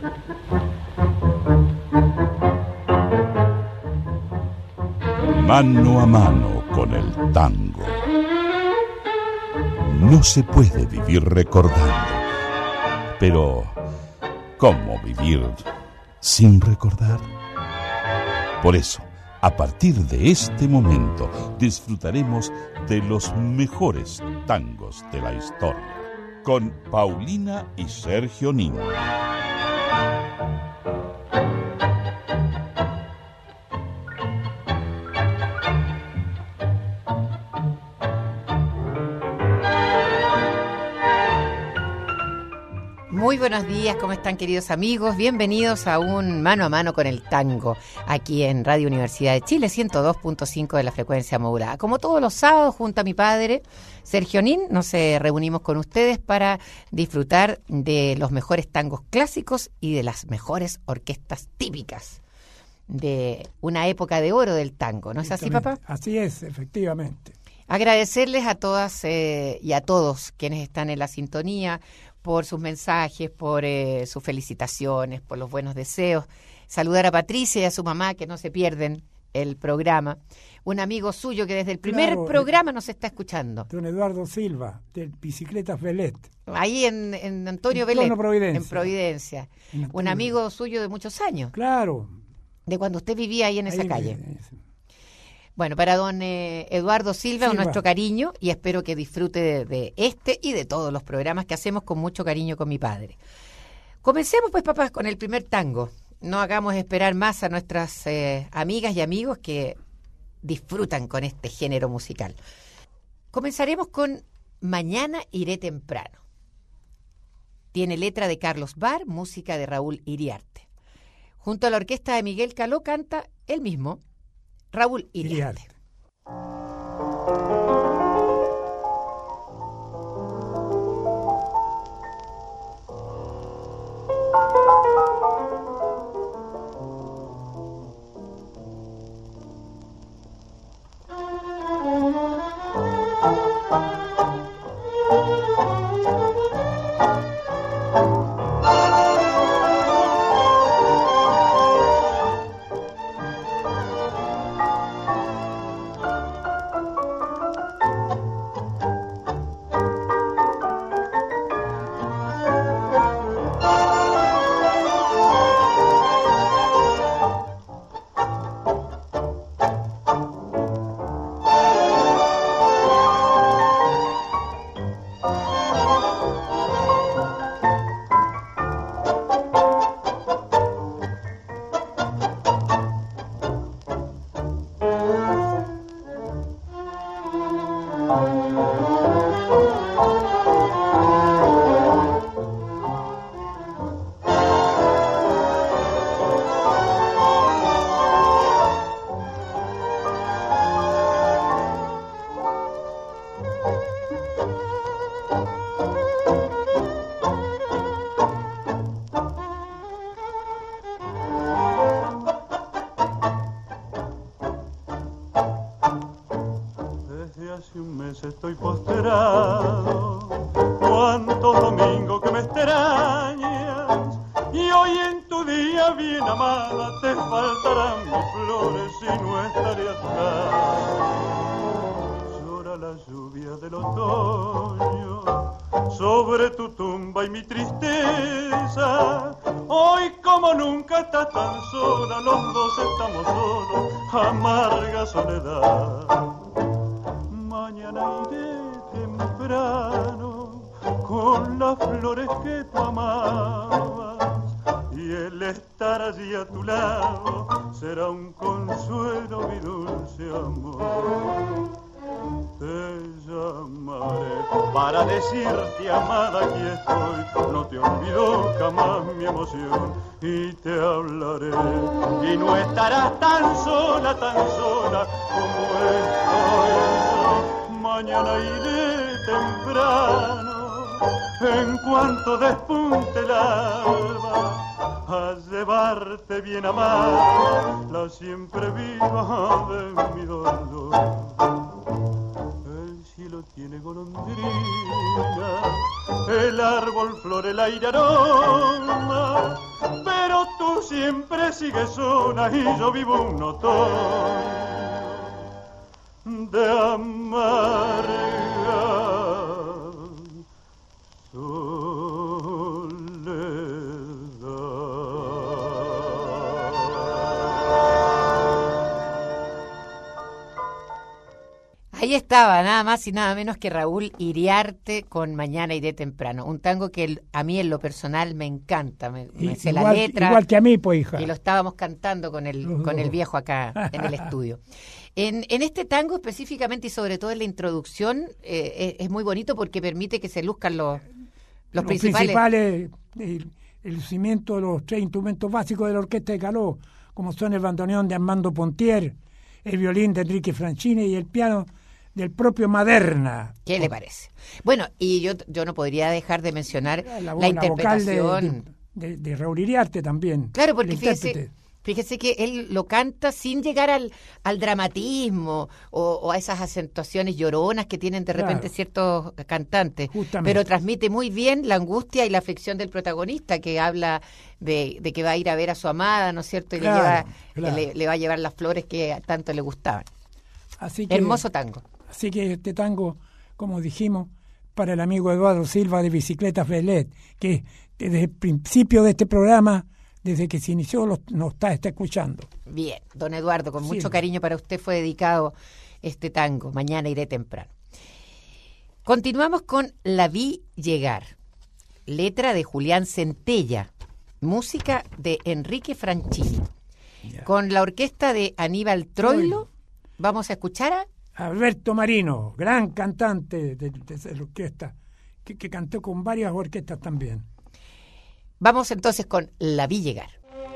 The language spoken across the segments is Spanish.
Mano a mano con el tango. No se puede vivir recordando. Pero, ¿cómo vivir sin recordar? Por eso, a partir de este momento, disfrutaremos de los mejores tangos de la historia. Con Paulina y Sergio Nin. Muy buenos días, ¿cómo están, queridos amigos? Bienvenidos a un Mano a Mano con el Tango, aquí en Radio Universidad de Chile, 102.5 de la frecuencia modulada. Como todos los sábados, junto a mi padre, Sergio Nin, nos reunimos con ustedes para disfrutar de los mejores tangos clásicos y de las mejores orquestas típicas de una época de oro del tango. ¿No es así, papá? Así es, efectivamente. Agradecerles a todas y a todos quienes están en la sintonía, por sus mensajes, por sus felicitaciones, por los buenos deseos. Saludar a Patricia y a su mamá, que no se pierden el programa. Un amigo suyo que desde el primer programa nos está escuchando. Don Eduardo Silva, de Bicicletas Velet. Ahí en Antonio Velet, Providencia. En Providencia. Un amigo suyo de muchos años. Claro. De cuando usted vivía ahí en esa calle. Bueno, para don Eduardo Silva, nuestro cariño, y espero que disfrute de este y de todos los programas que hacemos con mucho cariño con mi padre. Comencemos, pues, papás, con el primer tango. No hagamos esperar más a nuestras amigas y amigos que disfrutan con este género musical. Comenzaremos con Mañana iré temprano. Tiene letra de Carlos Bar, música de Raúl Iriarte. Junto a la orquesta de Miguel Caló canta él mismo, Raúl Iriarte. Estoy posterado, cuántos domingos que me extrañas, y hoy en tu día bien amada te faltarán mis flores y no estaré a tu lado. Llora la lluvia del otoño sobre tu tumba y mi tristeza. Hoy como nunca estás tan sola, los dos estamos solos, amarga soledad. Mañana iré temprano con las flores que tú amabas, y el estar allí a tu lado será un consuelo, mi dulce amor. Te llamaré para decirte, amada, aquí estoy, no te olvido jamás mi emoción, y te hablaré, y no estarás tan sola como estoy yo. Mañana iré temprano, en cuanto despunte el alba, a llevarte bien amada, la siempre viva de mi dolor. El cielo tiene golondrina, el árbol flor, el aire aroma, sigue sola y yo vivo un otoño de amarga Ahí estaba, nada más y nada menos que Raúl Iriarte con Mañana iré temprano. Un tango que a mí en lo personal me encanta, me sé la letra. Igual que a mí, pues, hija. Y lo estábamos cantando con el viejo acá en el estudio. En este tango específicamente y sobre todo en la introducción es muy bonito porque permite que se luzcan los principales. El cimiento de los 3 instrumentos básicos de la Orquesta de Caló, como son el bandoneón de Armando Pontier, el violín de Enrique Franchini y el piano del propio Maderna. ¿Qué le parece? Bueno, y yo no podría dejar de mencionar la interpretación de Raúl Iriarte también. Claro, porque fíjese que él lo canta sin llegar al dramatismo o a esas acentuaciones lloronas que tienen de repente ciertos cantantes, pero transmite muy bien la angustia y la aflicción del protagonista, que habla de que va a ir a ver a su amada, ¿no es cierto? Y le va a llevar las flores que tanto le gustaban. Así que, hermoso tango. Así que este tango, como dijimos, para el amigo Eduardo Silva de Bicicletas Velet, que desde el principio de este programa, desde que se inició, nos está escuchando. Bien, don Eduardo, con mucho cariño para usted fue dedicado este tango, Mañana iré temprano. Continuamos con La vi llegar, letra de Julián Centella, música de Enrique Franchini. Con la orquesta de Aníbal Troilo, vamos a escuchar a Alberto Marino, gran cantante de la orquesta, que cantó con varias orquestas también. Vamos entonces con La vi llegar.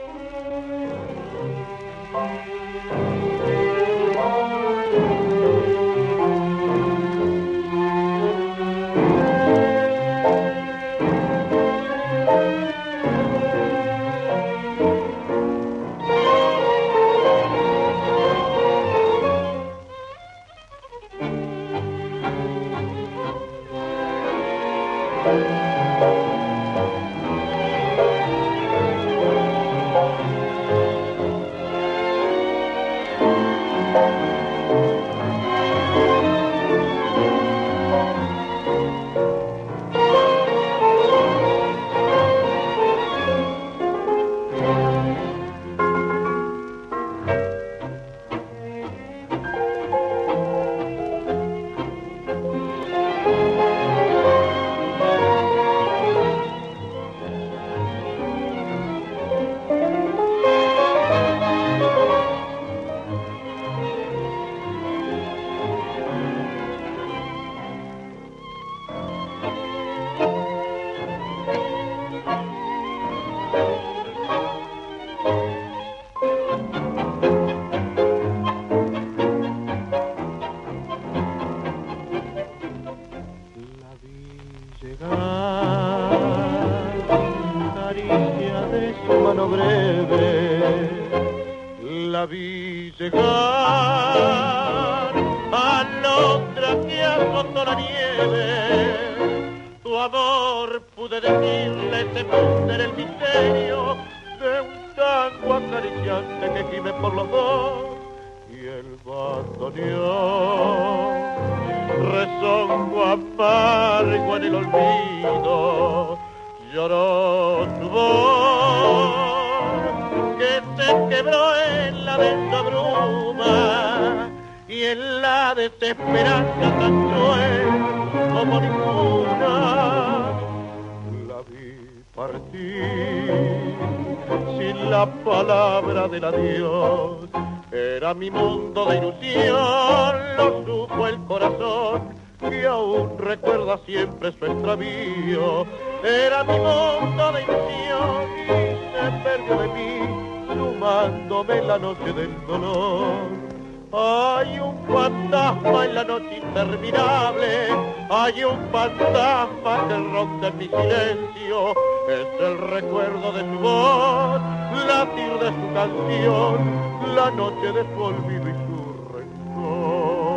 Hay un fantasma que rompe mi silencio, es el recuerdo de su voz, latir de su canción, la noche de su olvido y su rencor.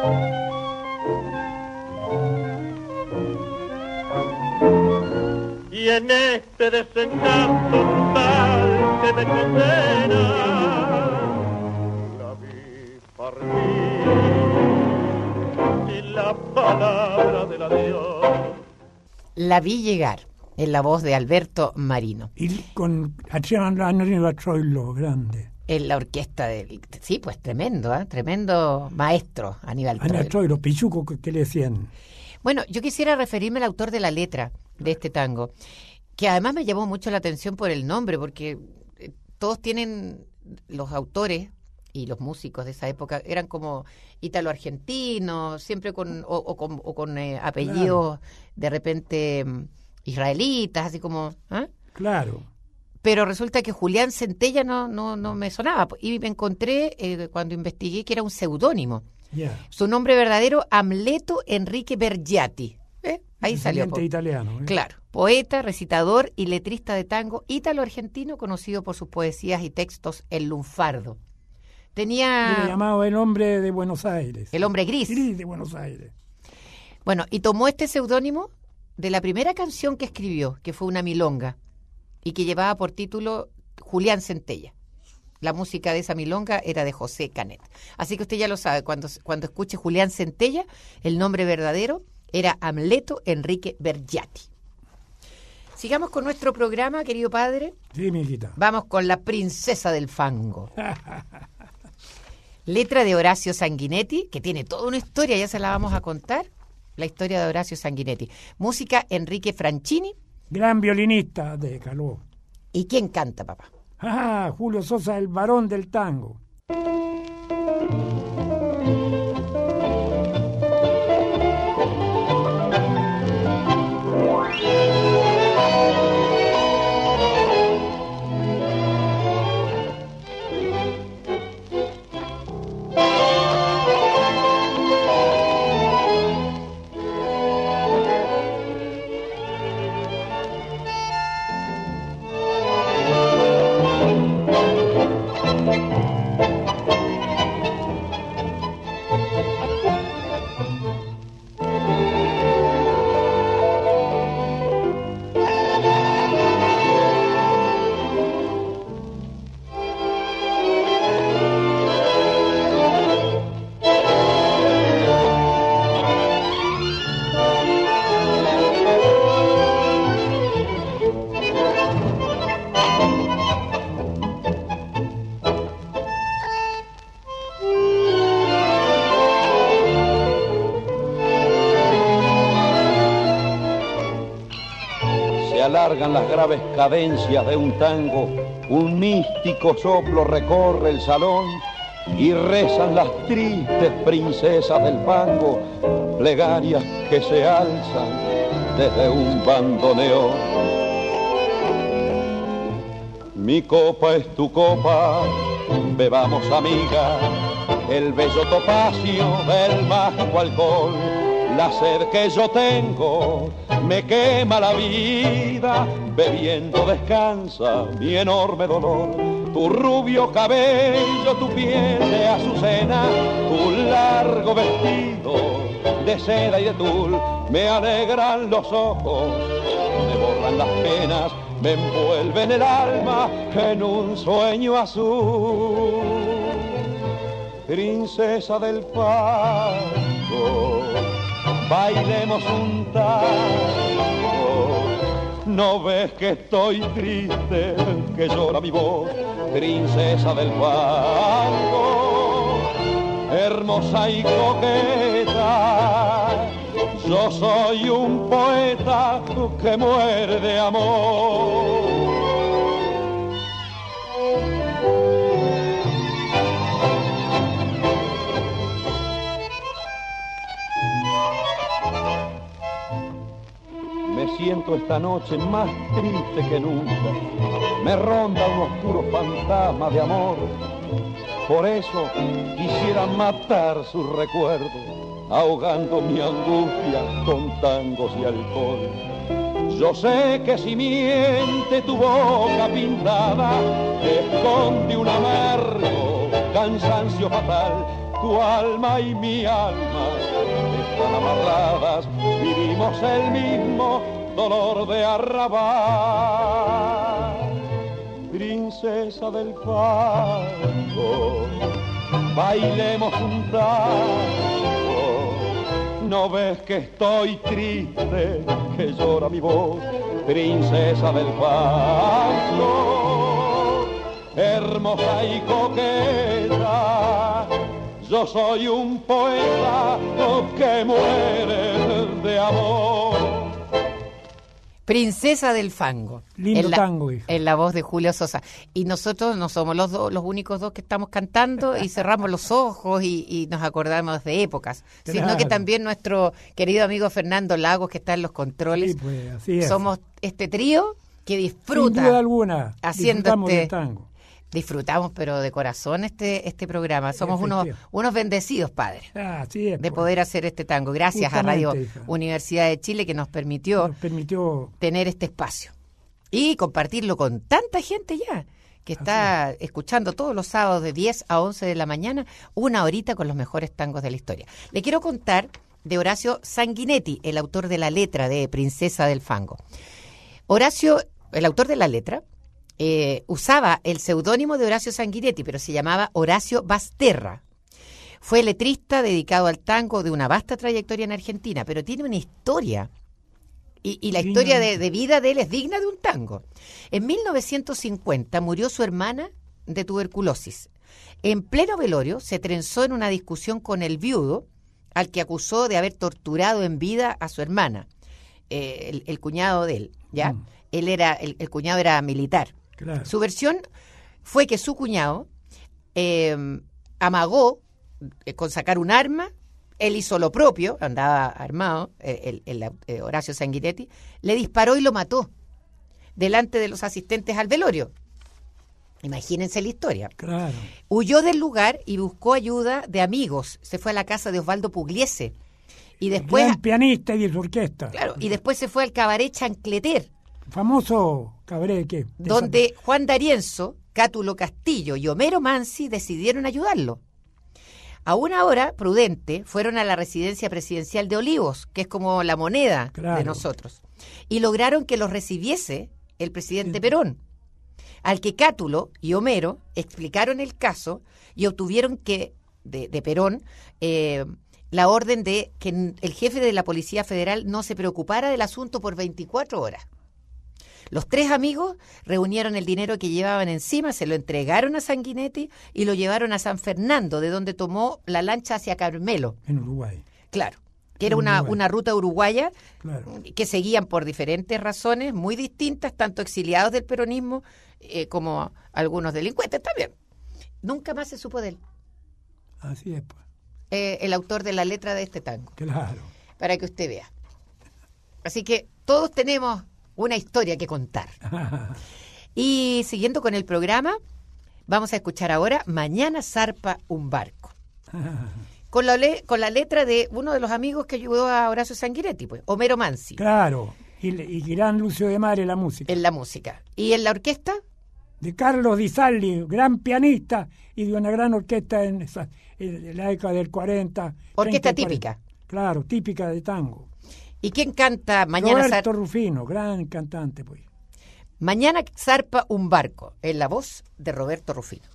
Y en este desencanto tal que me condena, la vi partir y la palabra del adiós. La vi llegar, en la voz de Alberto Marino. Y con Aníbal Troilo, grande. En la orquesta del... Sí, pues tremendo, ¿eh? Tremendo maestro, Aníbal Troilo. Troilo, pichuco, ¿qué le decían? Bueno, yo quisiera referirme al autor de la letra de este tango, que además me llamó mucho la atención por el nombre, porque todos tienen, los autores y los músicos de esa época eran como ítalo-argentinos, siempre con apellidos, claro, de repente israelitas, así como... ¿eh? Claro. Pero resulta que Julián Centella no me sonaba, y me encontré, cuando investigué, que era un seudónimo. Yeah. Su nombre verdadero, Amleto Enrique Bergiati. Ahí salió. Italiano. Claro, poeta, recitador y letrista de tango ítalo-argentino, conocido por sus poesías y textos en lunfardo. Era llamado el hombre de Buenos Aires. El hombre gris. Gris de Buenos Aires. Bueno, y tomó este seudónimo de la primera canción que escribió, que fue una milonga, y que llevaba por título Julián Centella. La música de esa milonga era de José Canet. Así que usted ya lo sabe, cuando escuche Julián Centella, el nombre verdadero era Amleto Enrique Bergiati. Sigamos con nuestro programa, querido padre. Sí, mi hijita. Vamos con La princesa del fango. Letra de Horacio Sanguinetti, que tiene toda una historia, ya se la vamos a contar. La historia de Horacio Sanguinetti. Música Enrique Franchini. Gran violinista de Caló. ¿Y quién canta, papá? Julio Sosa, el varón del tango. Alargan las graves cadencias de un tango, un místico soplo recorre el salón y rezan las tristes princesas del fango, plegarias que se alzan desde un bandoneón. Mi copa es tu copa, bebamos amiga, el bello topacio del mágico alcohol. La sed que yo tengo me quema la vida, bebiendo descansa mi enorme dolor. Tu rubio cabello, tu piel de azucena, tu largo vestido de seda y de tul, me alegran los ojos, me borran las penas, me envuelven el alma en un sueño azul. Princesa del fango, bailemos un tango, no ves que estoy triste, que llora mi voz, princesa del fango, hermosa y coqueta, yo soy un poeta que muere de amor. Me siento esta noche más triste que nunca, me ronda un oscuro fantasma de amor, por eso quisiera matar su recuerdo, ahogando mi angustia con tangos y alcohol. Yo sé que si miente tu boca pintada, esconde un amargo cansancio fatal, tu alma y mi alma están amarradas, vivimos el mismo dolor de arrabal. Princesa del fango, bailemos un tango. No ves que estoy triste, que llora mi voz, princesa del fango, hermosa y coqueta. Yo soy un poeta que muere de amor. Princesa del fango. Lindo tango, hija. En la voz de Julio Sosa. Y nosotros no somos los únicos dos que estamos cantando y cerramos los ojos y nos acordamos de épocas, Claro. sino que también nuestro querido amigo Fernando Lagos, que está en los controles. Sí, pues, así es. Somos este trío que disfruta. Sin duda alguna, haciendo disfrutamos este del tango. Disfrutamos, pero de corazón, este programa. Somos Efectivo. unos bendecidos, padre, Así es, de pues. poder hacer este tango. Gracias Justamente, a Radio hija. Universidad de Chile, que nos permitió Nos permitió tener este espacio y compartirlo con tanta gente ya que está escuchando todos los sábados de 10 a 11 de la mañana, una horita con los mejores tangos de la historia. Le quiero contar de Horacio Sanguinetti, el autor de la letra de Princesa del Fango. Horacio, el autor de la letra, usaba el seudónimo de Horacio Sanguinetti, pero se llamaba Horacio Basterra. Fue letrista dedicado al tango de una vasta trayectoria en Argentina, pero tiene una historia. Y la historia de vida de él es digna de un tango. En 1950 murió su hermana de tuberculosis. En pleno velorio se trenzó en una discusión con el viudo, al que acusó de haber torturado en vida a su hermana, el cuñado de él, ¿ya? Él era, el cuñado era militar. Claro. Su versión fue que su cuñado amagó con sacar un arma. Él hizo lo propio, andaba armado, Horacio Sanguinetti, le disparó y lo mató delante de los asistentes al velorio. Imagínense la historia. Claro. Huyó del lugar y buscó ayuda de amigos. Se fue a la casa de Osvaldo Pugliese. Y después, Gran pianista y de su orquesta. claro, y después se fue al cabaret Chancleter, Famoso cabaret que... donde Juan D'Arienzo, Cátulo Castillo y Homero Mansi decidieron ayudarlo. A una hora prudente fueron a la residencia presidencial de Olivos, que es como la moneda Claro. de nosotros, y lograron que los recibiese el presidente Perón, al que Cátulo y Homero explicaron el caso y obtuvieron que de Perón la orden de que el jefe de la Policía Federal no se preocupara del asunto por 24 horas. Los tres amigos reunieron el dinero que llevaban encima, se lo entregaron a Sanguinetti y lo llevaron a San Fernando, de donde tomó la lancha hacia Carmelo. En Uruguay. Claro, que era En Uruguay. una ruta uruguaya Claro. que seguían por diferentes razones muy distintas, tanto exiliados del peronismo como algunos delincuentes también. Nunca más se supo de él, Así es, pues. el autor de la letra de este tango, Claro. para que usted vea. Así que todos tenemos una historia que contar. Y siguiendo con el programa, vamos a escuchar ahora Mañana zarpa un barco. Con la letra de uno de los amigos que ayudó a Horacio Sanguinetti, pues, Homero Mansi, Claro. Y gran Lucio de Mare la música. en la música. ¿Y en la orquesta? De Carlos Di Salli, gran pianista y de una gran orquesta en la década del 40. Orquesta 30 y 40. típica. Claro, típica de tango. ¿Y quién canta Mañana Roberto Rufino, gran cantante, pues. Mañana zarpa un barco, en la voz de Roberto Rufino?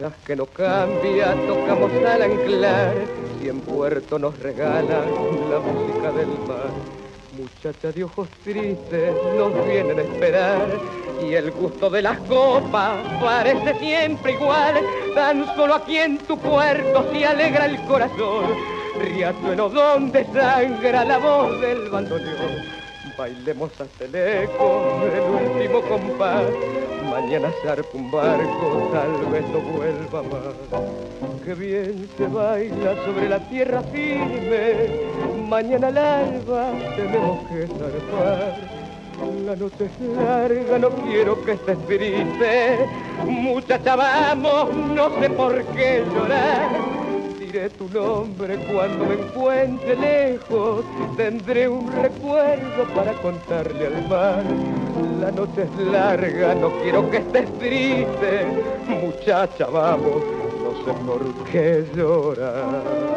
verás que no cambia, tocamos al anclar y en puerto nos regalan la música del mar. Muchacha de ojos tristes nos vienen a esperar y el gusto de las copas parece siempre igual. Tan solo aquí en tu puerto se alegra el corazón, riachuelo donde sangra la voz del bandoneón. Bailemos hasta el eco del último compás, mañana zarpa un barco, tal vez no vuelva más. Qué bien se baila sobre la tierra firme, mañana al alba tenemos que zarpar. La noche es larga, no quiero que estés triste, muchacha vamos, no sé por qué llorar. Diré tu nombre cuando me encuentre lejos, tendré un recuerdo para contarle al mar. La noche es larga, no quiero que estés triste, muchacha vamos, no sé por qué llorar.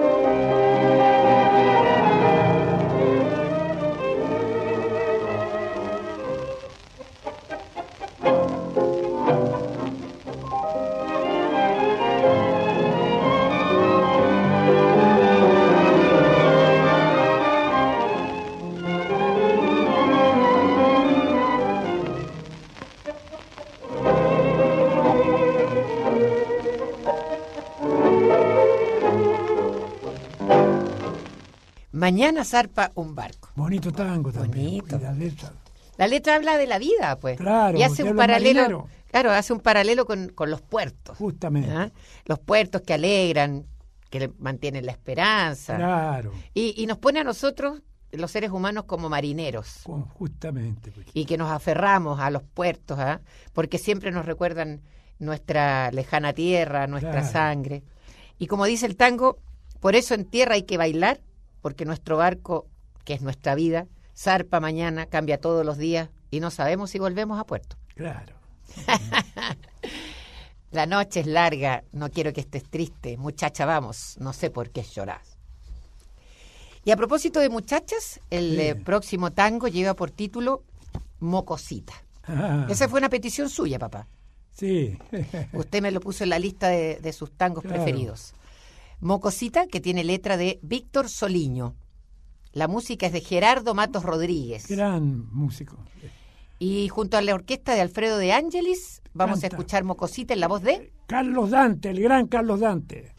Mañana zarpa un barco. Bonito tango también. Bonito. La letra habla de la vida, pues. Claro, y hace un paralelo. Claro, hace un paralelo con los puertos. Justamente. ¿Ah? Los puertos que alegran, que mantienen la esperanza. Claro. Y nos pone a nosotros, los seres humanos, como marineros. Justamente. Pues. Y que nos aferramos a los puertos, ¿ah? Porque siempre nos recuerdan nuestra lejana tierra, nuestra sangre. Y como dice el tango, por eso en tierra hay que bailar, porque nuestro barco, que es nuestra vida, zarpa mañana, cambia todos los días y no sabemos si volvemos a puerto. Claro. La noche es larga, no quiero que estés triste, muchacha vamos, no sé por qué llorás. Y a propósito de muchachas, el próximo tango lleva por título Mocosita. Esa fue una petición suya, papá. Sí. Usted me lo puso en la lista de sus tangos preferidos. Mocosita, que tiene letra de Víctor Soliño. La música es de Gerardo Matos Rodríguez. Gran músico. Y junto a la orquesta de Alfredo de Ángelis, vamos a escuchar Mocosita en la voz de Carlos Dante, el gran Carlos Dante.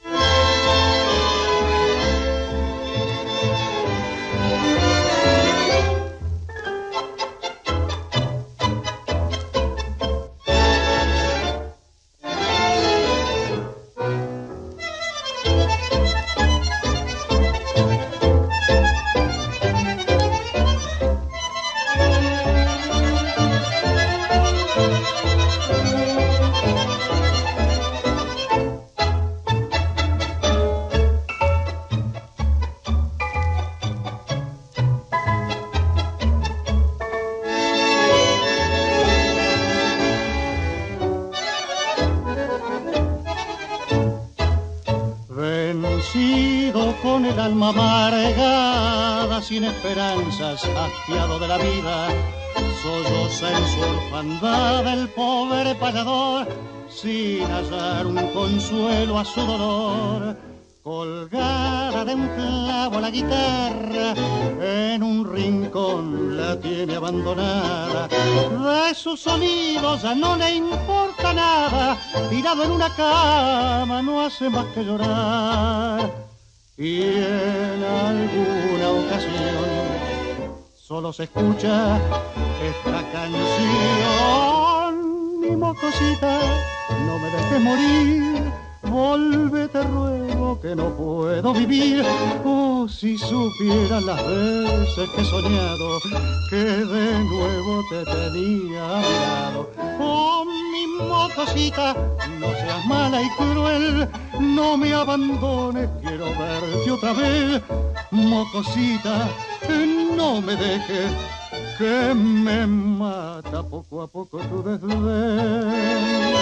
Con el alma amargada, sin esperanzas, hastiado de la vida, solloza en su orfandad el pobre payador, sin hallar un consuelo a su dolor. Colgada de un clavo la guitarra, en un rincón la tiene abandonada. De sus sonidos ya no le importa nada, tirado en una cama no hace más que llorar. Y en alguna ocasión solo se escucha esta canción: mi mocosita, no me dejes morir, vuélvete ruego que no puedo vivir. Oh, si supieras las veces que he soñado que de nuevo te tenía a mi lado. Oh, mi mocosita, no seas mala y cruel, no me abandones, quiero verte otra vez. Mocosita, no me dejes, que me mata poco a poco tu desdén.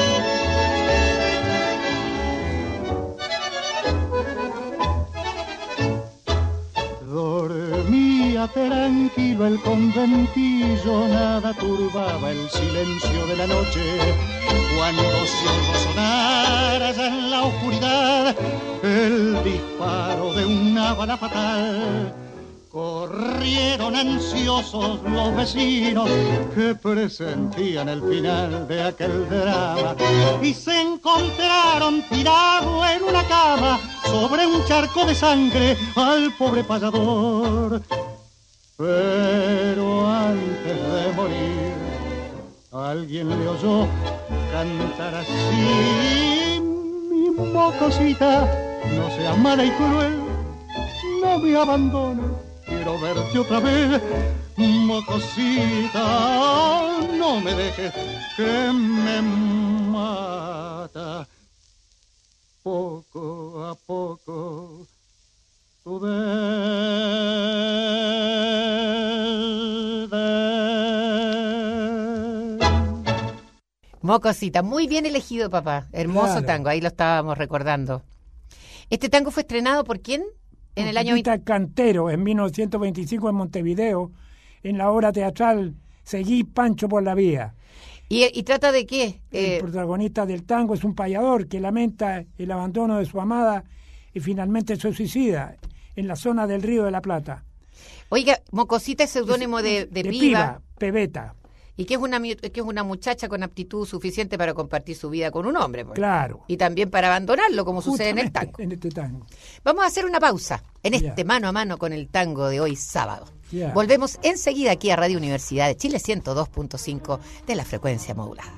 Dormía tranquilo el conventillo, nada turbaba el silencio de la noche, cuando se oyó sonar allá en la oscuridad el disparo de una bala fatal. Corrieron ansiosos los vecinos que presentían el final de aquel drama y se encontraron tirado en una cama sobre un charco de sangre al pobre payador. Pero antes de morir alguien le oyó cantar así: mi mocosita, no seas mala y cruel, no me abandones, quiero verte otra vez. Mocosita, no me dejes, que me mata. Poco a poco tu Mocosita, muy bien elegido, papá. Hermoso Claro. tango, ahí lo estábamos recordando. ¿Este tango fue estrenado por quién? En el año Rita Cantero, en 1925 en Montevideo, en la obra teatral Seguí Pancho por la vía. ¿Y trata de qué? El protagonista del tango es un payador que lamenta el abandono de su amada y finalmente se suicida en la zona del Río de la Plata. Oiga, Mocosita es seudónimo de piba. Pebeta. Y que es una muchacha con aptitud suficiente para compartir su vida con un hombre. Pues. Claro. Y también para abandonarlo, como sucede en el tango. En este tango. Vamos a hacer una pausa en Ya. este mano a mano con el tango de hoy sábado. Ya. Volvemos enseguida aquí a Radio Universidad de Chile 102.5 de la frecuencia modulada.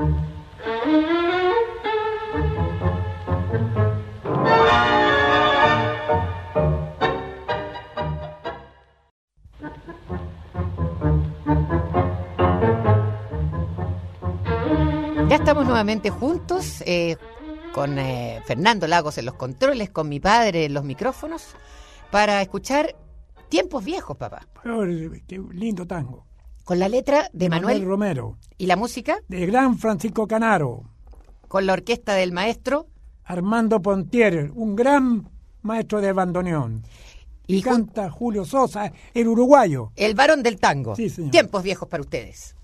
Ya estamos nuevamente juntos con Fernando Lagos en los controles, con mi padre en los micrófonos, para escuchar Tiempos Viejos, papá. Qué lindo tango. Con la letra de Manuel Romero. y la música De gran Francisco Canaro. con la orquesta del maestro Armando Pontier, un gran maestro de bandoneón. Y canta Julio Sosa, el uruguayo. el varón del tango. Sí, señor. Tiempos Viejos para ustedes.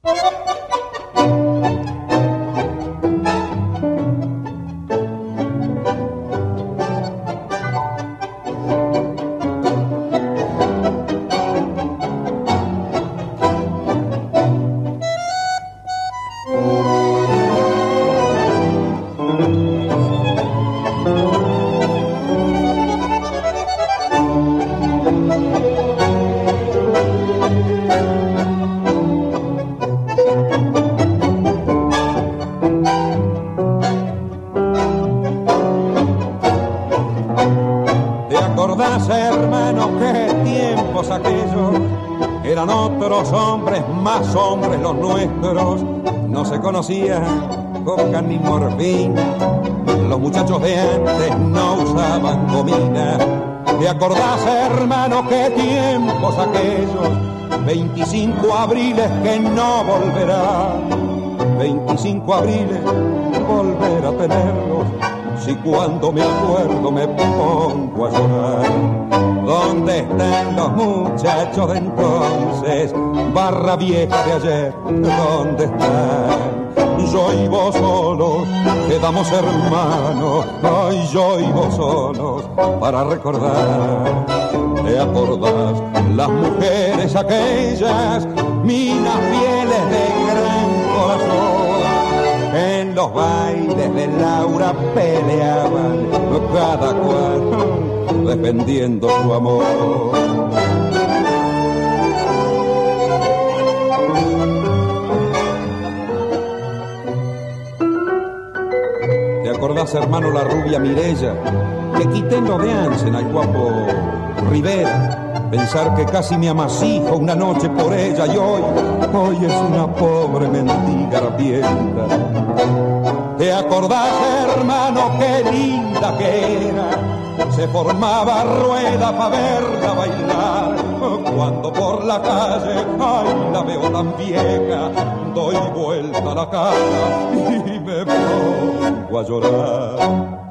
¿Te acordás, hermano, qué tiempos aquellos? Eran otros hombres, más hombres los nuestros. No se conocía coca ni morfín. Los muchachos de antes no usaban gomina. ¿Te acordás, hermano, qué tiempos aquellos? 25 abriles que no volverán. 25 abriles, volver a tenerlos. Si cuando me acuerdo me pongo a llorar. ¿Dónde están los muchachos de entonces? Barra vieja de ayer, ¿dónde están? Yo y vos solos, quedamos hermanos. Ay, yo y vos solos, para recordar. ¿Te acordás? Las mujeres aquellas, minas fieles de gran corazón. En los bailes de Laura peleaban, cada cual defendiendo su amor. ¿Te acordás, hermano, la rubia Mirella? Que quité en lo de Ansen al guapo Rivera. Pensar que casi me amasijo una noche por ella y hoy es una pobre mendiga harapienta. ¿Te acordás, hermano, qué linda que era? Se formaba rueda para verla bailar. Cuando por la calle, ay, la veo tan vieja, doy vuelta a la cara y me pongo a llorar.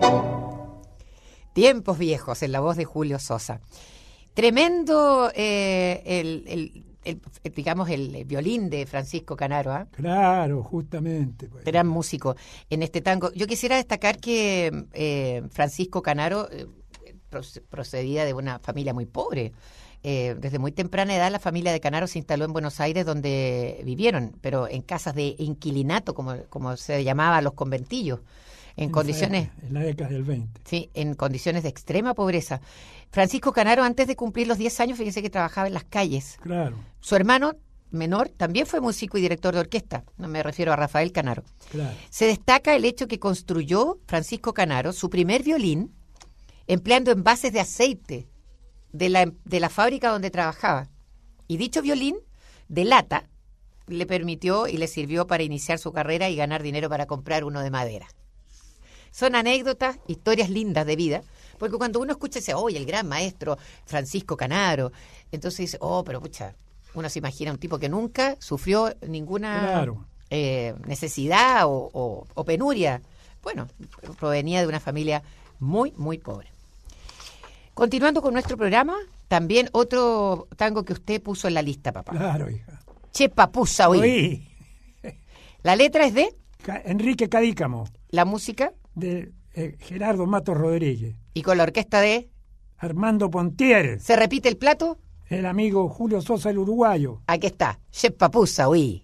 Tiempos Viejos, en la voz de Julio Sosa. Tremendo el digamos, el violín de Francisco Canaro, ¿ah? Claro, justamente. Pues. Gran músico en este tango. Yo quisiera destacar que Francisco Canaro procedía de una familia muy pobre. Desde muy temprana edad la familia de Canaro se instaló en Buenos Aires, donde vivieron, pero en casas de inquilinato, como se llamaba a los conventillos, en condiciones... En la década del 20. Sí, en condiciones de extrema pobreza. Francisco Canaro, antes de cumplir los 10 años, fíjense que trabajaba en las calles. Claro. Su hermano menor también fue músico y director de orquesta, no me refiero a Rafael Canaro. Claro. Se destaca el hecho que construyó Francisco Canaro su primer violín empleando envases de aceite de la fábrica donde trabajaba. Y dicho violín de lata le permitió y le sirvió para iniciar su carrera y ganar dinero para comprar uno de madera. Son anécdotas, historias lindas de vida, porque cuando uno escucha ese, oye, el gran maestro Francisco Canaro, entonces dice, pero pucha, uno se imagina un tipo que nunca sufrió ninguna necesidad o penuria. Bueno, provenía de una familia muy, muy pobre. Continuando con nuestro programa, también otro tango que usted puso en la lista, papá. Claro, hija. Che papusa, oí. La letra es de Enrique Cadícamo. La música de Gerardo Matos Rodríguez. Y con la orquesta de Armando Pontier. ¿Se repite el plato? El amigo Julio Sosa, el uruguayo. Aquí está, Che papusa, oí.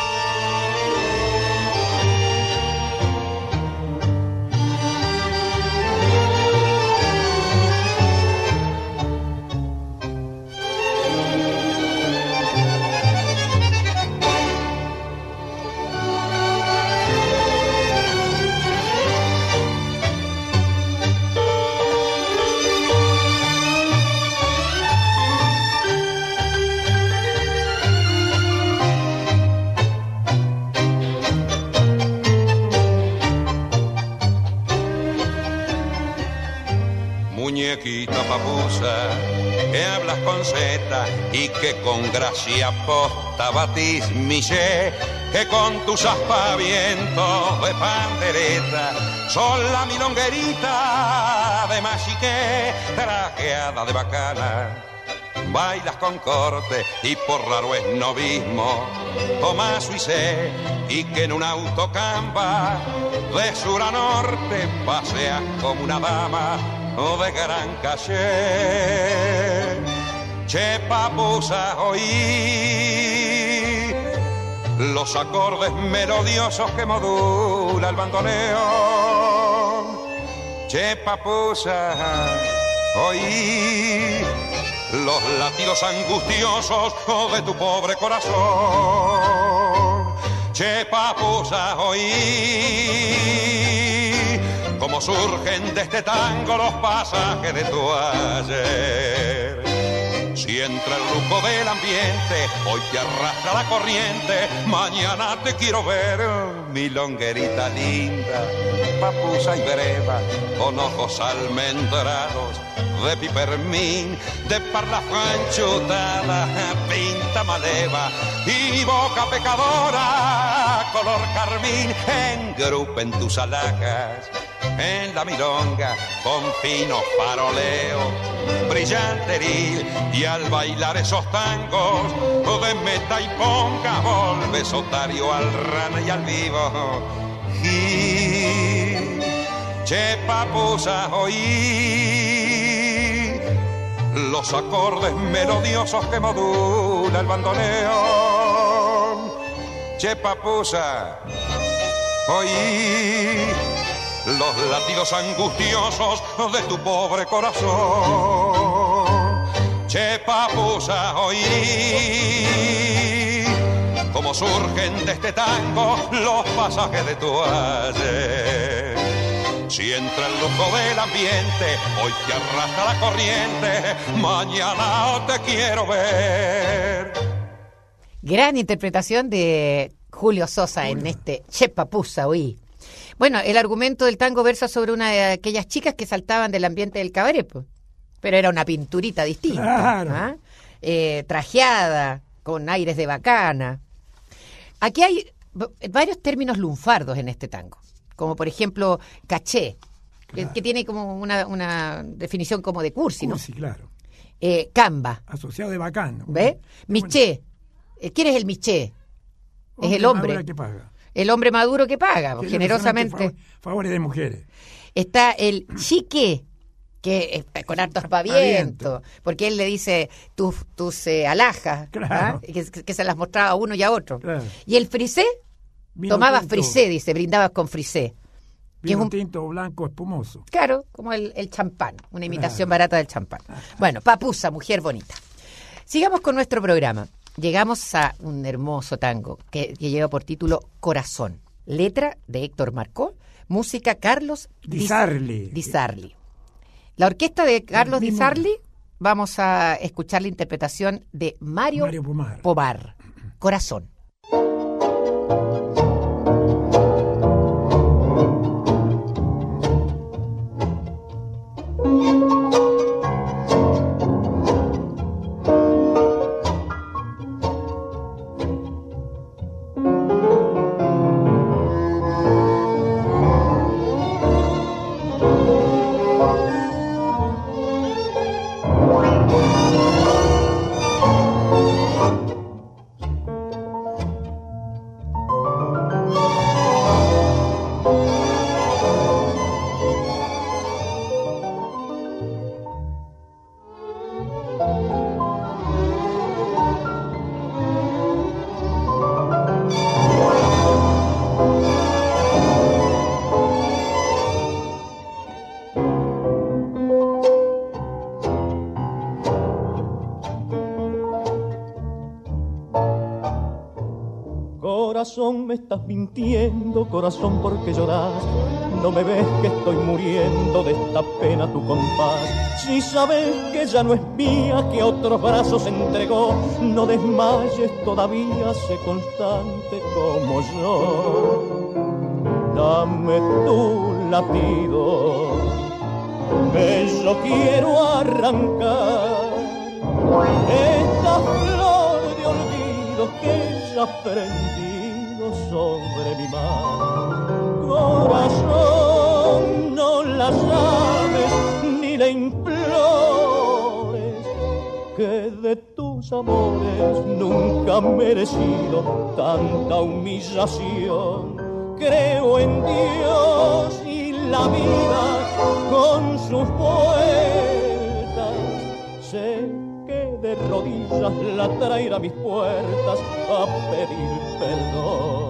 Muñequita papusa, que hablas con zeta y que con gracia posta batís mi sé, que con tus aspavientos de pandereta son la milonguerita de machiqué, trajeada de bacana. Bailas con corte y por raro es novismo, tomás suicé y que en un autocamba de sur a norte paseas como una dama de gran caché. Che papusa, oí los acordes melodiosos que modula el bandoneón. Che papusa, oí los latidos angustiosos de tu pobre corazón. Che papusa, oí como surgen de este tango los pasajes de tu ayer. Si entra el rumbo del ambiente, hoy te arrastra la corriente, mañana te quiero ver, milonguerita linda, papusa y breva, con ojos almendrados de pipermín, de parla franchutada, pinta maleva y boca pecadora, color carmín, engrupen tus alhajas en la milonga con fino faroleo brillanteril, y al bailar esos tangos de meta y ponga volves otario al rana y al vivo. Y che papusa, oí los acordes melodiosos que modula el bandoneón. Che papusa, oí los latidos angustiosos de tu pobre corazón. Che papusa, oí como surgen de este tango los pasajes de tu ayer. Si entra el lujo del ambiente, hoy te arrastra la corriente, mañana te quiero ver. Gran interpretación de Julio Sosa en este Che papusa, oí. Bueno, el argumento del tango versa sobre una de aquellas chicas que saltaban del ambiente del cabaret, pero era una pinturita distinta, claro. Trajeada, con aires de bacana. Aquí hay varios términos lunfardos en este tango, como por ejemplo caché, claro, que tiene como una definición como de cursi, ¿no? Cursi, claro. Camba. Asociado de bacano. ¿Ve? Miché. ¿Quién es el Miché? Es el hombre. Que paga. El hombre maduro que paga, generosamente. Favores de mujeres. Está el Chique, que con harto aspaviento, porque él le dice tus alhajas, claro. que se las mostraba a uno y a otro. Claro. Y el frisé, tomaba frisé, dice, brindabas con frisé. Vino un tinto blanco espumoso. Claro, como el champán, una imitación barata del champán. Bueno, papusa, mujer bonita. Sigamos con nuestro programa. Llegamos a un hermoso tango que lleva por título Corazón. Letra de Héctor Marcó, música Carlos Di Sarli. La orquesta de Carlos Di Sarli, vamos a escuchar la interpretación de Mario Pomar. Corazón. Corazón, me estás mintiendo, corazón, porque lloras. No me ves que estoy muriendo de esta pena tu compás. Si sabes que ya no es mía, que a otros brazos entregó, no desmayes todavía, sé constante como yo. Dame tu latido, que yo quiero arrancar esta flor de olvido que ya prendí sobre mi mar. Corazón, no la llames ni le implores, que de tus amores nunca he merecido tanta humillación. Creo en Dios y la vida con sus vueltas, sé que de rodillas la traerá a mis puertas a pedir perdón.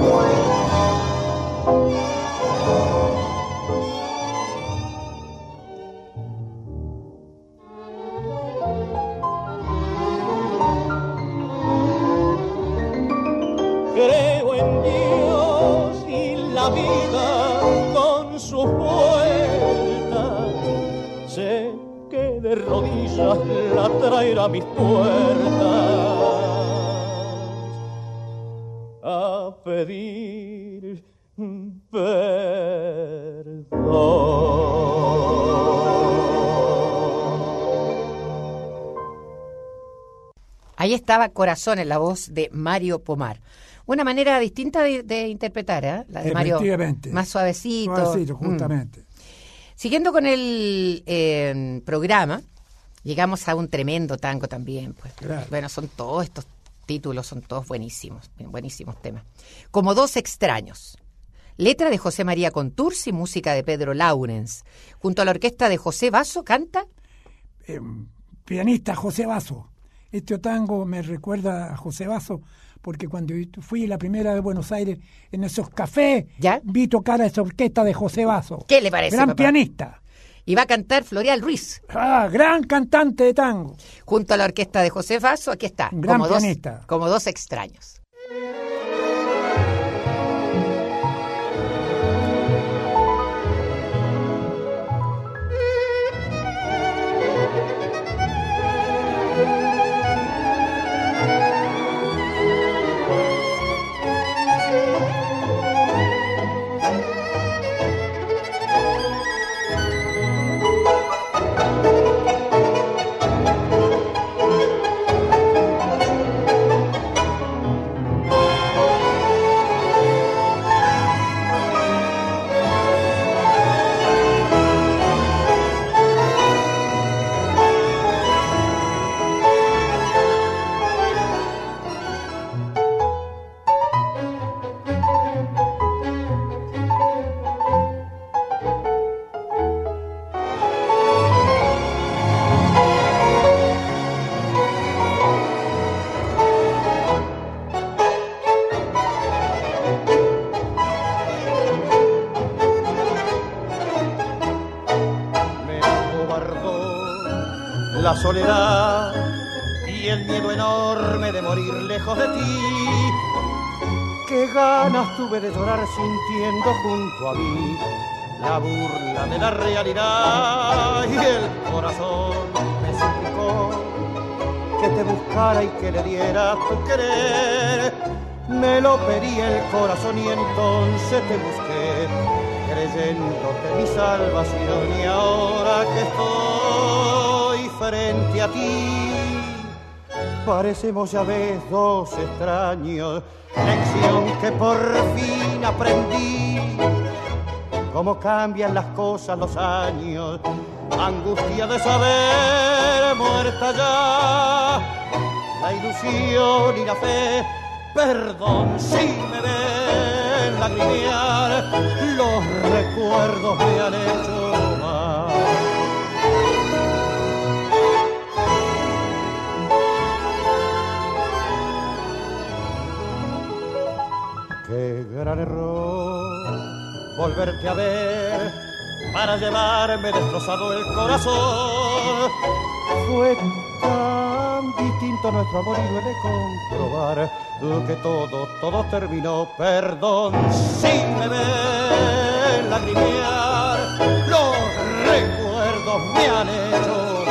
Creo en Dios y la vida con sus vueltas, sé que de rodillas la traerá a mis puertas a pedir perdón. Ahí estaba Corazón en la voz de Mario Pomar. Una manera distinta de interpretar, ¿eh? La de Mario, más suavecito. Suavecito, justamente. Siguiendo con el programa, llegamos a un tremendo tango también. Pues. Claro. Bueno, son todos estos títulos, son todos buenísimos temas. Como dos extraños. Letra de José María Contursi, música de Pedro Laurens. Junto a la orquesta de José Basso canta... pianista José Basso. Este tango me recuerda a José Basso porque cuando fui la primera de Buenos Aires en esos cafés, ¿ya? Vi tocar a esa orquesta de José Basso. ¿Qué le parece, Gran papá? Pianista. Y va a cantar Florial Ruiz. Gran cantante de tango. Junto a la orquesta de José Basso, aquí está. Un gran pianista. Como dos extraños. la soledad y el miedo enorme de morir lejos de ti. Qué ganas tuve de llorar sintiendo junto a mí la burla de la realidad, y el corazón me suplicó que te buscara y que le diera tu querer. Me lo pedí el corazón y entonces te busqué, creyéndote mi salvación, y ahora que estoy frente a ti, parecemos ya ves dos extraños. Lección que por fin aprendí, cómo cambian las cosas los años, angustia de saber muerta ya la ilusión y la fe. Perdón si me ven lagrimear, los recuerdos me han hecho mal. Qué gran error volverte a ver para llevarme destrozado el corazón. Fue tan distinto nuestro amor y duele comprobar que todo terminó. Perdón si me ven lagrimear, los recuerdos me han hecho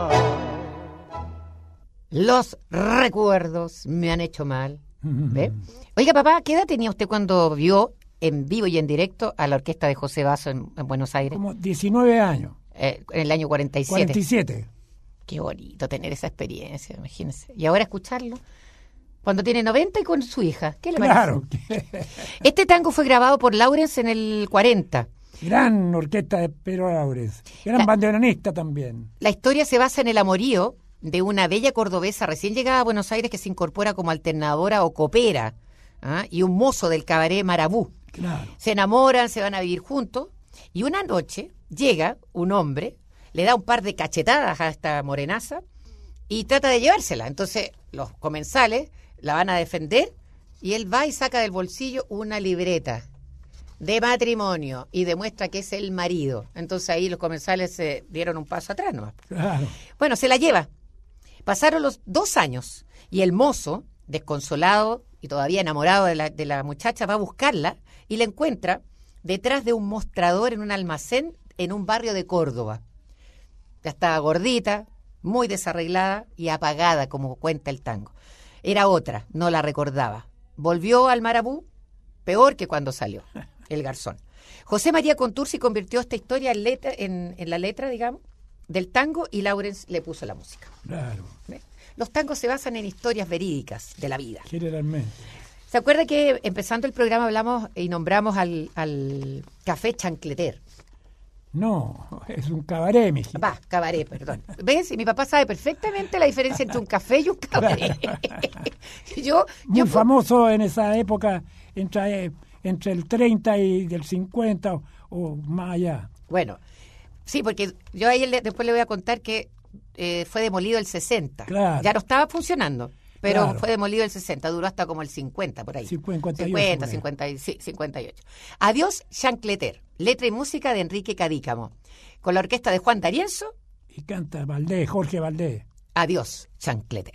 mal. Los recuerdos me han hecho mal. ¿Ve? Oiga, papá, ¿qué edad tenía usted cuando vio en vivo y en directo a la orquesta de José Basso en Buenos Aires? Como 19 años. En el año 47. 47. Qué bonito tener esa experiencia, imagínense. Y ahora escucharlo cuando tiene 90 y con su hija. ¿Qué le Claro. parece? Este tango fue grabado por Laurens en el 40. Gran orquesta de Pedro Laurens. Gran bandoneonista también. La historia se basa en el amorío de una bella cordobesa recién llegada a Buenos Aires que se incorpora como alternadora o copera, y un mozo del cabaret Marabú. Claro. Se enamoran, se van a vivir juntos, y una noche llega un hombre, le da un par de cachetadas a esta morenaza y trata de llevársela. Entonces los comensales la van a defender y él va y saca del bolsillo una libreta de matrimonio y demuestra que es el marido. Entonces ahí los comensales se dieron un paso atrás nomás. Claro. Bueno, se la lleva. Pasaron los 2 años y el mozo, desconsolado y todavía enamorado de la muchacha, va a buscarla y la encuentra detrás de un mostrador en un almacén en un barrio de Córdoba. Ya estaba gordita, muy desarreglada y apagada, como cuenta el tango. Era otra, no la recordaba. Volvió al Marabú, peor que cuando salió, el garzón. José María Contursi convirtió esta historia en la letra, digamos, del tango, y Laurens le puso la música. Claro. ¿Ves? Los tangos se basan en historias verídicas de la vida. Generalmente. ¿Se acuerda que empezando el programa hablamos y nombramos al Café Chancleter? No, es un cabaret, mijito. Va, cabaret, perdón. ¿Ves? Y mi papá sabe perfectamente la diferencia entre un café y un cabaret. Muy famoso en esa época, entre el 30 y del 50 o más allá. Bueno, sí, porque yo ahí después le voy a contar que fue demolido el 60. Claro. Ya no estaba funcionando, pero Claro. fue demolido el 60, duró hasta como el 50 por ahí. 58. 58. Adiós, Chancleter. Letra y música de Enrique Cadícamo. Con la orquesta de Juan D'Arienzo. Y canta Valdés, Jorge Valdés. Adiós, Chancleter.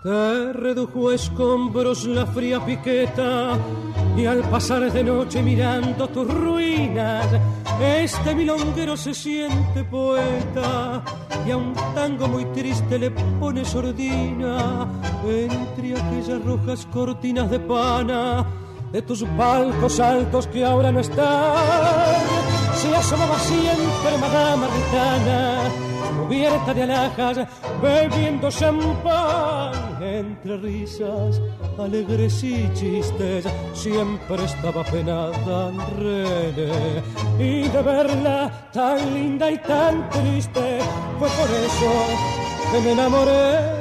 Te redujo a escombros la fría piqueta y al pasar de noche mirando tus ruinas, este milonguero se siente poeta y a un tango muy triste le pone sordina. Entre aquellas rojas cortinas de pana de tus palcos altos que ahora no están, se asomaba siempre Madama Ritana, cubierta de alhajas, bebiendo champán. Entre risas, alegres y chistes, siempre estaba penada René. Y de verla tan linda y tan triste, fue por eso que me enamoré.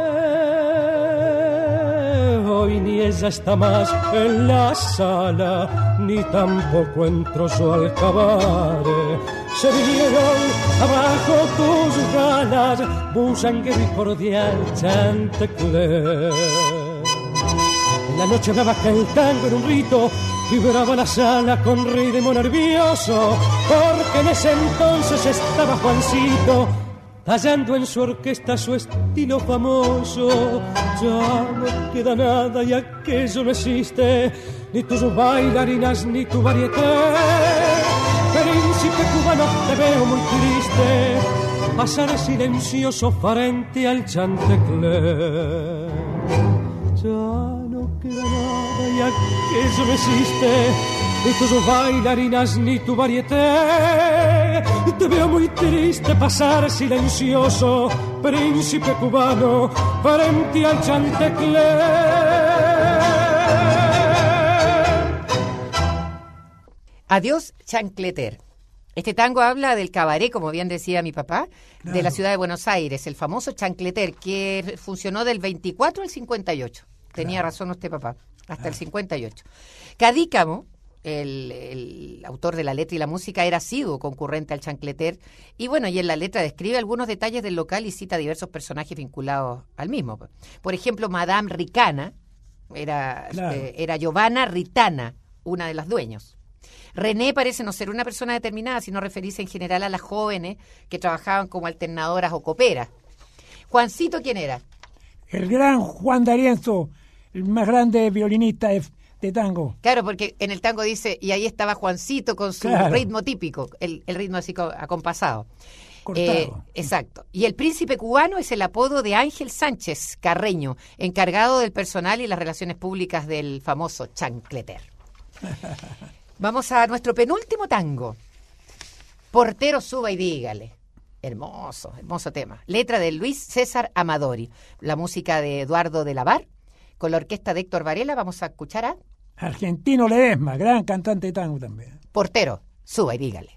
Hoy ni ella está más en la sala, ni tampoco entró su alcabaret. Se vinieron abajo tus galas, busanguero y cordial Chantecler. En la noche hablaba que el tango era un rito, vibraba la sala con ritmo nervioso, porque en ese entonces estaba Juancito tallando en su orquesta su estilo famoso. Ya no queda nada y aquello no existe, ni tus bailarinas ni tu varieté. Príncipe cubano, te veo muy triste, pasar silencioso frente al Chantecler. Ya no queda nada y aquello no existe, ni tus bailarinas ni tu varieté. Te veo muy triste pasar silencioso, príncipe cubano, frente al Chantecler. Adiós, Chancleter. Este tango habla del cabaret, como bien decía mi papá, claro, de la ciudad de Buenos Aires, el famoso Chancleter, que funcionó del 24 al 58. Tenía razón usted, papá, hasta el 58. Cadícamo, el autor de la letra y la música, era asiduo concurrente al Chancleter, y bueno, y en la letra describe algunos detalles del local y cita diversos personajes vinculados al mismo. Por ejemplo, Madame Ricana era Giovanna Ritana, una de las dueños. René parece no ser una persona determinada, sino referirse en general a las jóvenes que trabajaban como alternadoras o coperas. Juancito, ¿quién era? El gran Juan D'Arienzo, el más grande violinista de tango. Claro, porque en el tango dice, y ahí estaba Juancito con su ritmo típico, el ritmo así acompasado. Exacto. Y el príncipe cubano es el apodo de Ángel Sánchez Carreño, encargado del personal y las relaciones públicas del famoso Chancleter. Vamos a nuestro penúltimo tango. Portero, suba y dígale. Hermoso, hermoso tema. Letra de Luis César Amadori. La música de Eduardo de la Var. Con la orquesta de Héctor Varela vamos a escuchar a Argentino Ledesma, gran cantante de tango también. Portero, suba y dígale.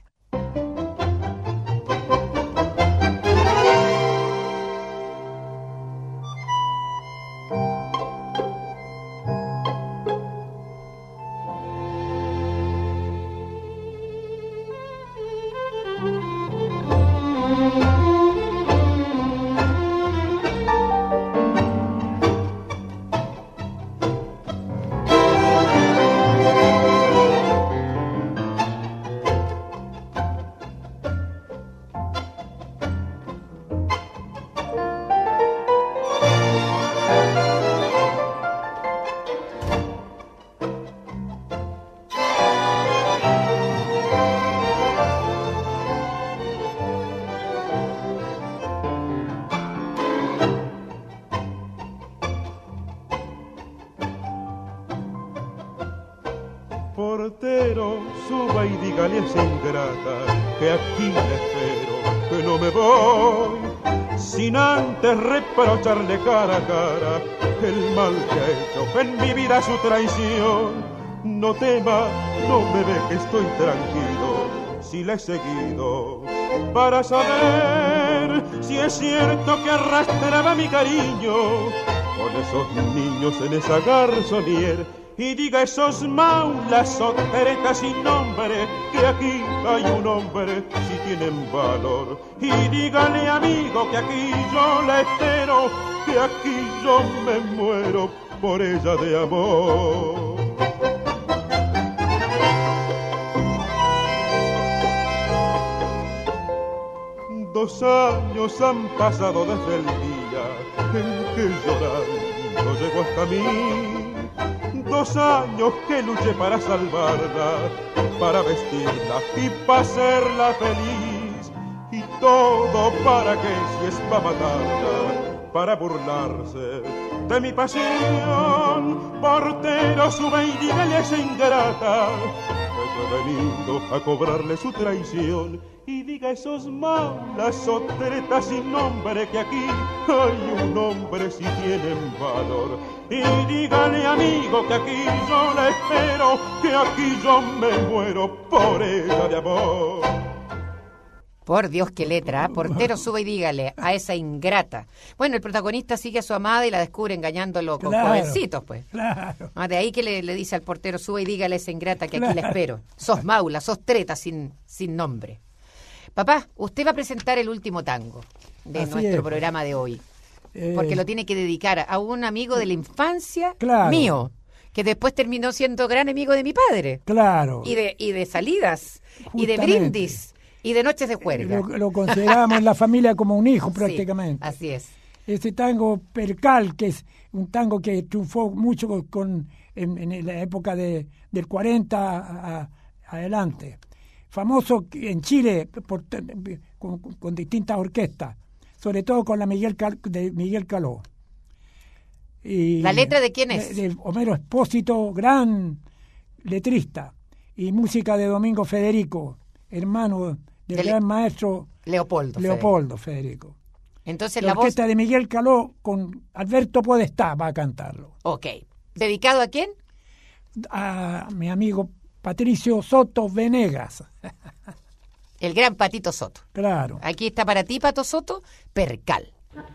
Portero, suba y dígale a esa ingrata que aquí la espero, que no me voy, sin antes reprocharle cara a cara el mal que ha hecho en mi vida su traición. No tema, no me ve que estoy tranquilo, si la he seguido para saber si es cierto que arrastraba mi cariño con esos niños en esa garzonier. Y diga a esos maulas soteretas sin nombre que aquí hay un hombre si tienen valor. Y dígale, amigo, que aquí yo la espero, que aquí yo me muero por ella de amor. 2 años han pasado desde el día en que llorando llegó hasta mí. 2 años que luché para salvarla, para vestirla y para hacerla feliz. Y todo para que si es para matarla, para burlarse de mi pasión. Portero, sube y dígale a esa ingrata que yo he venido a cobrarle su traición. Y diga a esos malas o tretas sin nombre que aquí hay un hombre si tienen valor. Y dígale, amigo, que aquí yo la espero, que aquí yo me muero por ella de amor. Por Dios, qué letra, ¿eh? Portero, sube y dígale a esa ingrata. Bueno, el protagonista sigue a su amada y la descubre engañándolo con jovencitos, pues. Claro. De ahí que le dice al portero, sube y dígale a esa ingrata que aquí la espero. Sos maula, sos treta sin nombre. Papá, usted va a presentar el último tango de nuestro programa de hoy, porque lo tiene que dedicar a un amigo de la infancia mío, que después terminó siendo gran amigo de mi padre. Claro. Y de salidas, y de brindis, y de noches de juerga. Lo consideramos en la familia como un hijo prácticamente. Sí, así es. Este tango Percal, que es un tango que triunfó mucho en la época del 40 adelante. Famoso en Chile con distintas orquestas, sobre todo con la de Miguel Caló. Y ¿la letra de quién es? De Homero Espósito, gran letrista, y música de Domingo Federico, hermano del gran maestro Leopoldo Federico. Entonces la orquesta de Miguel Caló con Alberto Podestá va a cantarlo. Ok. ¿Dedicado a quién? A mi amigo Patricio Soto Venegas. El gran Patito Soto. Claro. Aquí está para ti, Pato Soto, Percal.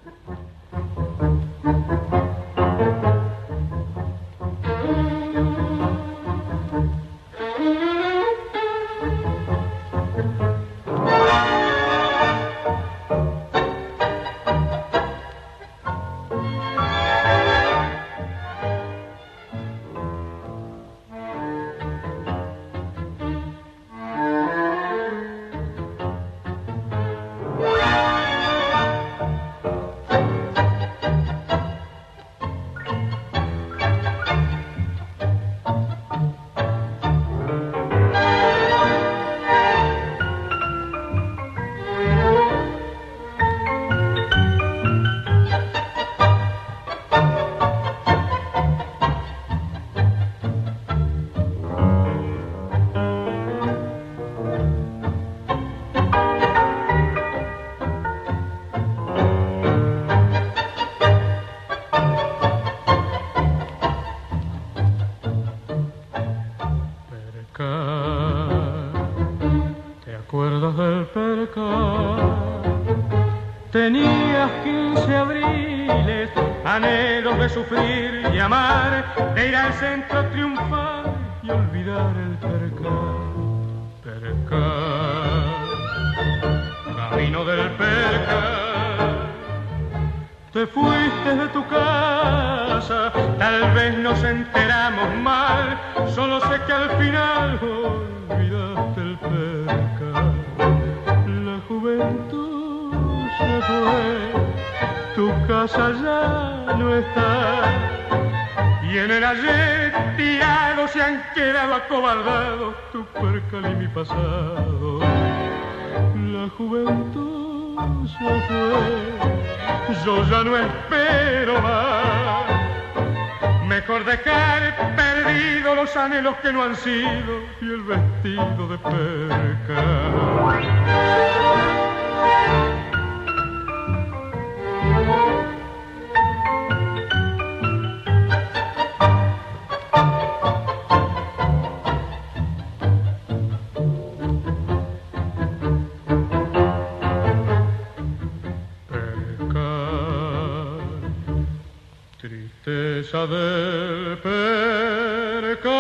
Tenías 15 abriles, anhelos de sufrir y amar, de ir al centro triunfar y olvidar el percal, camino del percal. Te fuiste de tu casa, tal vez nos enteramos mal, solo sé que al final olvidaste el percal. La juventud se fue, tu casa ya no está, y en el ayer tirado se han quedado acobardados tu percal y mi pasado. La juventud se fue, yo ya no espero más, mejor dejar perdidos los anhelos que no han sido y el vestido de percal. Tristeza del percal.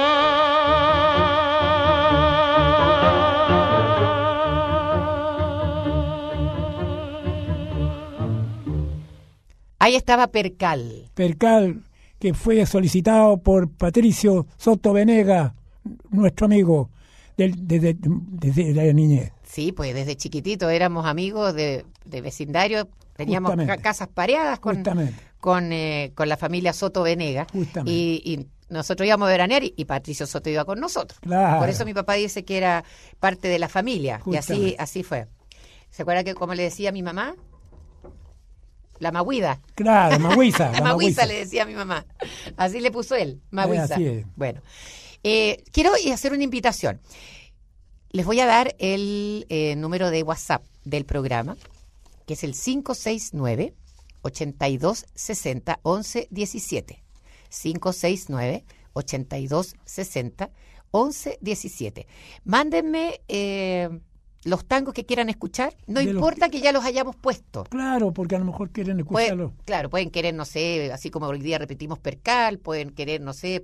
Ahí estaba Percal. Percal, que fue solicitado por Patricio Soto Venegas, nuestro amigo desde la niñez. Sí, pues desde chiquitito éramos amigos de de vecindario, teníamos casas pareadas con la familia Soto Venegas, y nosotros íbamos a veranear y Patricio Soto iba con nosotros. Claro. Por eso mi papá dice que era parte de la familia, y así fue. ¿Se acuerda que como le decía a mi mamá? La magüida. Claro, magüiza. La magüiza le decía a mi mamá. Así le puso él, magüiza. Así es. Bueno, quiero hacer una invitación. Les voy a dar el número de WhatsApp del programa, que es el 569-8260-1117. 569-8260-1117. Mándenme los tangos que quieran escuchar, no importa que ya los hayamos puesto. Claro, porque a lo mejor quieren escucharlo. Pueden querer, no sé, así como hoy día repetimos Percal, pueden querer, no sé,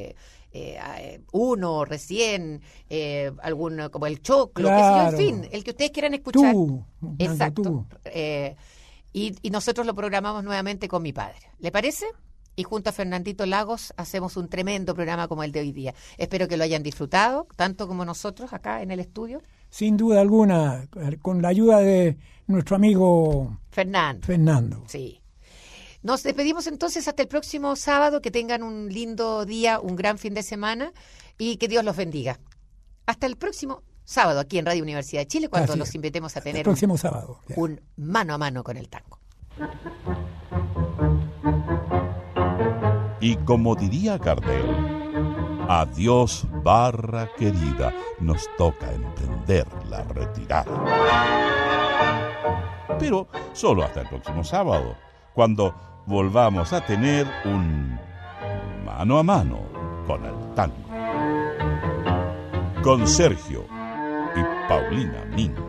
uno recién, alguno como el Choclo, claro. qué sé yo, en fin, el que ustedes quieran escuchar. Exacto. Tú. Y nosotros lo programamos nuevamente con mi padre. ¿Le parece? Y junto a Fernandito Lagos hacemos un tremendo programa como el de hoy día. Espero que lo hayan disfrutado, tanto como nosotros acá en el estudio. Sin duda alguna, con la ayuda de nuestro amigo Fernando. Sí. Nos despedimos entonces hasta el próximo sábado. Que tengan un lindo día, un gran fin de semana y que Dios los bendiga. Hasta el próximo sábado aquí en Radio Universidad de Chile, cuando los invitemos a tener un mano a mano con el tango. Y como diría Gardel, adiós barra querida, nos toca emprender la retirada. Pero solo hasta el próximo sábado, cuando volvamos a tener un mano a mano con el tango. Con Sergio y Paulina Min.